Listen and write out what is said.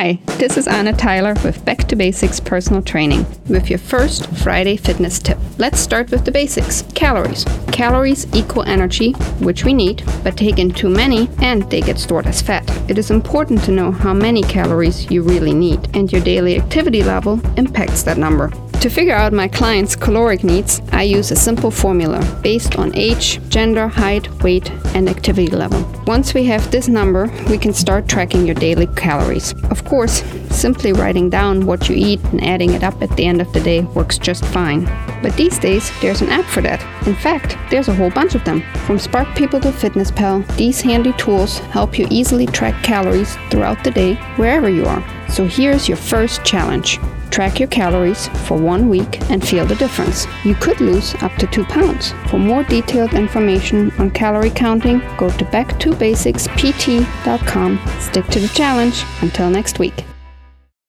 Hi, this is Anna Tyler with Back to Basics Personal Training with your first Friday fitness tip. Let's start with the basics. Calories. Calories equal energy, which we need, but taken too many and they get stored as fat. It is important to know how many calories you really need, and your daily activity level impacts that number. To figure out my clients' caloric needs, I use a simple formula based on age, gender, height, weight, and activity level. Once we have this number, we can start tracking your daily calories. Of course, simply writing down what you eat and adding it up at the end of the day works just fine. But these days, there's an app for that. In fact, there's a whole bunch of them. From Spark People to FitnessPal, these handy tools help you easily track calories throughout the day, wherever you are. So here's your first challenge. Track your calories for 1 week and feel the difference. You could lose up to 2 pounds. For more detailed information on calorie counting, go to backtobasicspt.com. Stick to the challenge. Until next week.